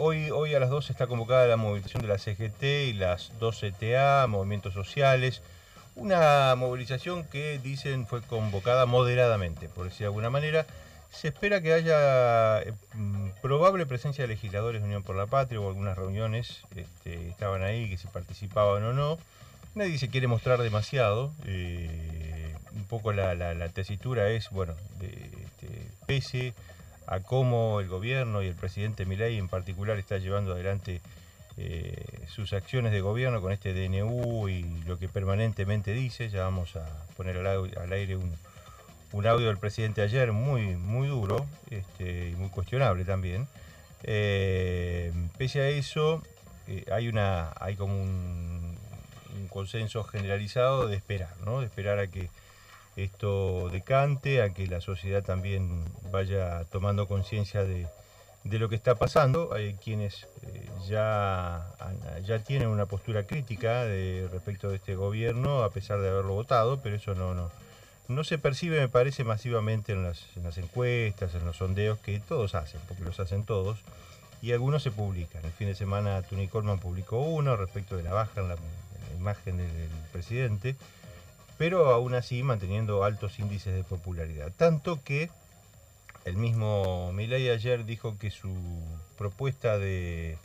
hoy a las 12 está convocada la movilización de la CGT y las 2 CTA, movimientos sociales. Una movilización que dicen fue convocada moderadamente, por decir de alguna manera. Se espera que haya probable presencia de legisladores de Unión por la Patria o algunas reuniones estaban ahí, que si participaban o no. Nadie se quiere mostrar demasiado. Un poco la tesitura es, bueno, pese a cómo el gobierno y el presidente Milei en particular está llevando adelante sus acciones de gobierno con este DNU y lo que permanentemente dice. Ya vamos a poner al aire un audio del presidente ayer muy duro y muy cuestionable también. Pese a eso, hay como un consenso generalizado de esperar, ¿no? De esperar a que esto decante, a que la sociedad también vaya tomando conciencia de lo que está pasando. Hay quienes ya tienen una postura crítica respecto de este gobierno, a pesar de haberlo votado, pero eso no se percibe, me parece, masivamente en las encuestas, en los sondeos que todos hacen, porque los hacen todos, y algunos se publican. El fin de semana Tuni Coleman publicó uno respecto de la baja en la imagen del presidente, pero aún así manteniendo altos índices de popularidad. Tanto que el mismo Milei ayer dijo que su propuesta de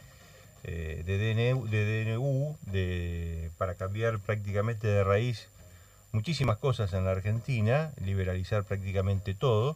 DNU para cambiar prácticamente de raíz muchísimas cosas en la Argentina, liberalizar prácticamente todo,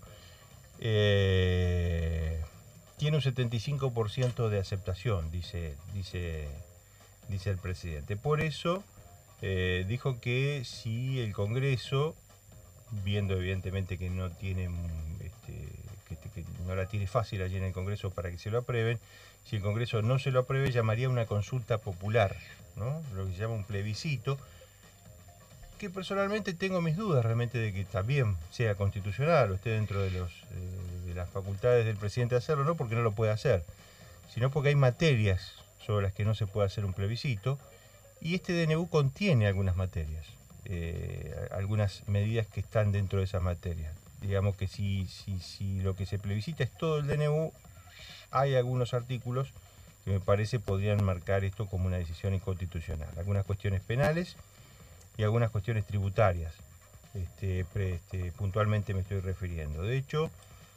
tiene un 75% de aceptación, dice el presidente. Por eso dijo que si el Congreso, viendo evidentemente que no tiene que no la tiene fácil allí en el Congreso para que se lo aprueben, si el Congreso no se lo apruebe, llamaría una consulta popular, ¿no? Lo que se llama un plebiscito, que personalmente tengo mis dudas realmente de que también sea constitucional o esté dentro de las facultades del presidente hacerlo, no porque no lo puede hacer, sino porque hay materias sobre las que no se puede hacer un plebiscito, y este DNU contiene algunas materias, algunas medidas que están dentro de esas materias. Digamos que si lo que se plebiscita es todo el DNU, hay algunos artículos que me parece podrían marcar esto como una decisión inconstitucional. Algunas cuestiones penales y algunas cuestiones tributarias, puntualmente me estoy refiriendo. De hecho,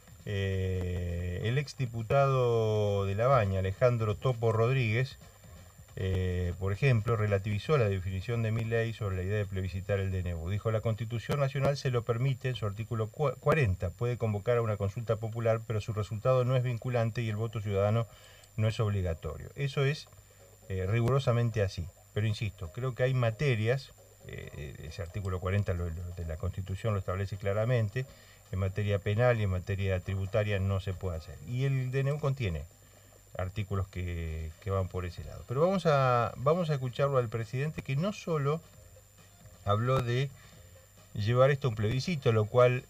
el exdiputado de La Baña, Alejandro Topo Rodríguez, por ejemplo, relativizó la definición de Milei sobre la idea de plebiscitar el DNU. Dijo: la Constitución Nacional se lo permite en su artículo 40, puede convocar a una consulta popular, pero su resultado no es vinculante y el voto ciudadano no es obligatorio. Eso es rigurosamente así, pero insisto, creo que hay materias, ese artículo 40 de la Constitución lo establece claramente, en materia penal y en materia tributaria no se puede hacer. Y el DNU contiene artículos que van por ese lado. Pero vamos a escucharlo al presidente, que no solo habló de llevar esto a un plebiscito, lo cual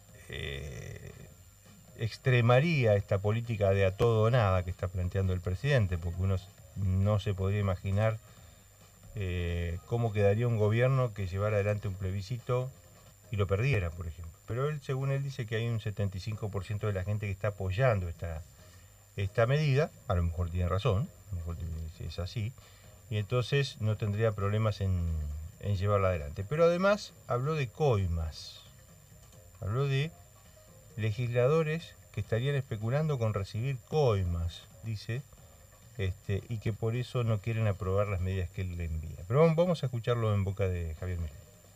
extremaría esta política de a todo o nada que está planteando el presidente, porque uno no se podría imaginar cómo quedaría un gobierno que llevara adelante un plebiscito y lo perdiera, por ejemplo. Pero él, según él, dice que hay un 75% de la gente que está apoyando esta medida. A lo mejor tiene razón, a lo mejor es así, y entonces no tendría problemas en llevarla adelante. Pero además habló de coimas, habló de legisladores que estarían especulando con recibir coimas, dice, y que por eso no quieren aprobar las medidas que él le envía. Pero vamos a escucharlo en boca de Javier Milei.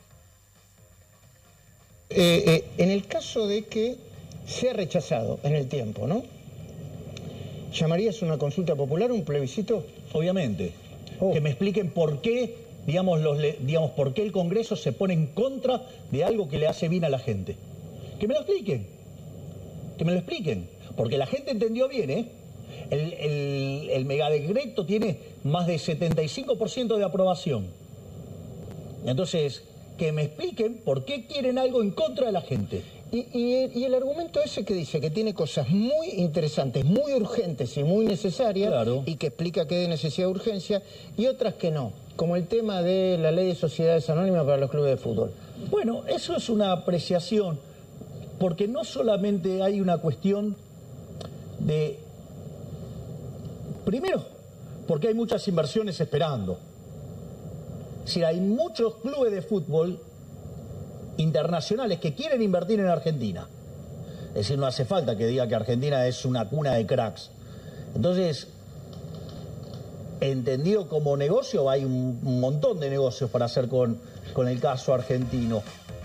En el caso de que sea rechazado en el tiempo, ¿no? ¿Llamarías una consulta popular, un plebiscito? Obviamente. Que me expliquen por qué, digamos, por qué el Congreso se pone en contra de algo que le hace bien a la gente. Que me lo expliquen. Que me lo expliquen. Porque la gente entendió bien, ¿eh? El megadecreto tiene más de 75% de aprobación. Entonces, que me expliquen por qué quieren algo en contra de la gente. Y el argumento ese que dice que tiene cosas muy interesantes, muy urgentes y muy necesarias, claro, y que explica que hay necesidad de urgencia, y otras que no, como el tema de la ley de sociedades anónimas para los clubes de fútbol. Bueno, eso es una apreciación, porque no solamente hay una cuestión de Primero, porque hay muchas inversiones esperando. Es decir, hay muchos clubes de fútbol internacionales que quieren invertir en Argentina. Es decir, no hace falta que diga que Argentina es una cuna de cracks. Entonces, entendido como negocio, hay un montón de negocios para hacer con el caso argentino.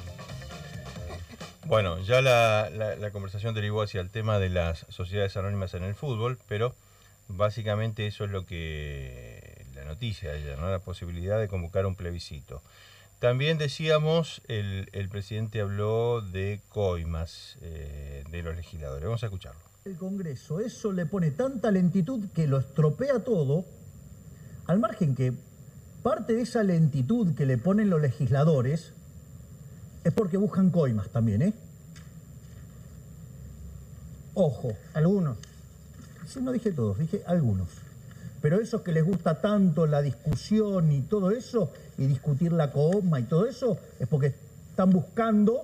Bueno, ya la conversación derivó hacia el tema de las sociedades anónimas en el fútbol, pero básicamente eso es lo que la noticia de ayer, ¿no? La posibilidad de convocar un plebiscito. También decíamos, el presidente habló de coimas de los legisladores. Vamos a escucharlo. El Congreso, eso le pone tanta lentitud que lo estropea todo, al margen que parte de esa lentitud que le ponen los legisladores es porque buscan coimas también, ¿eh? Ojo. Algunos. Sí, no dije todos, dije algunos. Pero esos que les gusta tanto la discusión y todo eso, y discutir la coima y todo eso, es porque están buscando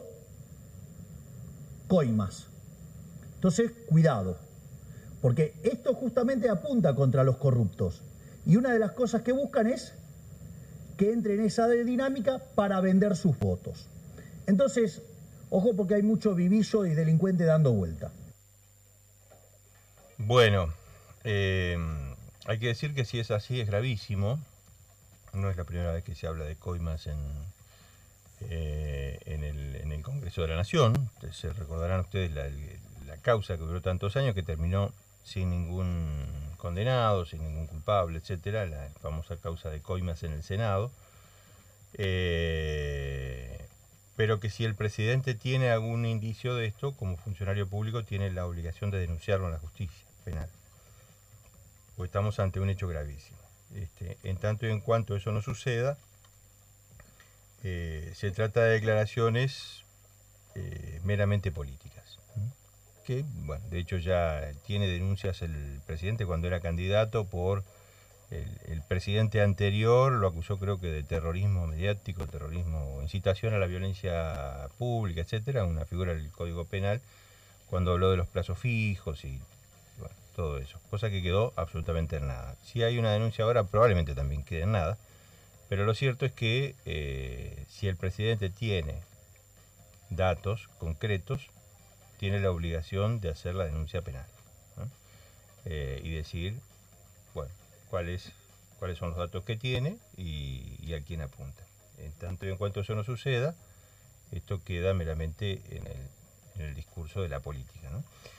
coimas. Entonces, cuidado, porque esto justamente apunta contra los corruptos. Y una de las cosas que buscan es que entre en esa dinámica para vender sus votos. Entonces, ojo porque hay mucho vivillo y delincuente dando vuelta. Bueno, hay que decir que si es así es gravísimo. No es la primera vez que se habla de coimas en el Congreso de la Nación. Se recordarán ustedes la causa que duró tantos años, que terminó sin ningún condenado, sin ningún culpable, etcétera, la famosa causa de coimas en el Senado. Pero que si el presidente tiene algún indicio de esto, como funcionario público tiene la obligación de denunciarlo en la justicia penal. Pues estamos ante un hecho gravísimo. En tanto y en cuanto eso no suceda, se trata de declaraciones meramente políticas. Que, bueno, de hecho ya tiene denuncias el presidente cuando era candidato por el presidente anterior, lo acusó creo que de terrorismo mediático, terrorismo, incitación a la violencia pública, etcétera, una figura del Código Penal, cuando habló de los plazos fijos y bueno, todo eso, cosa que quedó absolutamente en nada. Si hay una denuncia ahora, probablemente también quede en nada, pero lo cierto es que si el presidente tiene datos concretos, tiene la obligación de hacer la denuncia penal, ¿no? Y decir, bueno, cuáles son los datos que tiene y a quién apunta. En tanto y en cuanto eso no suceda, esto queda meramente en el discurso de la política, ¿no?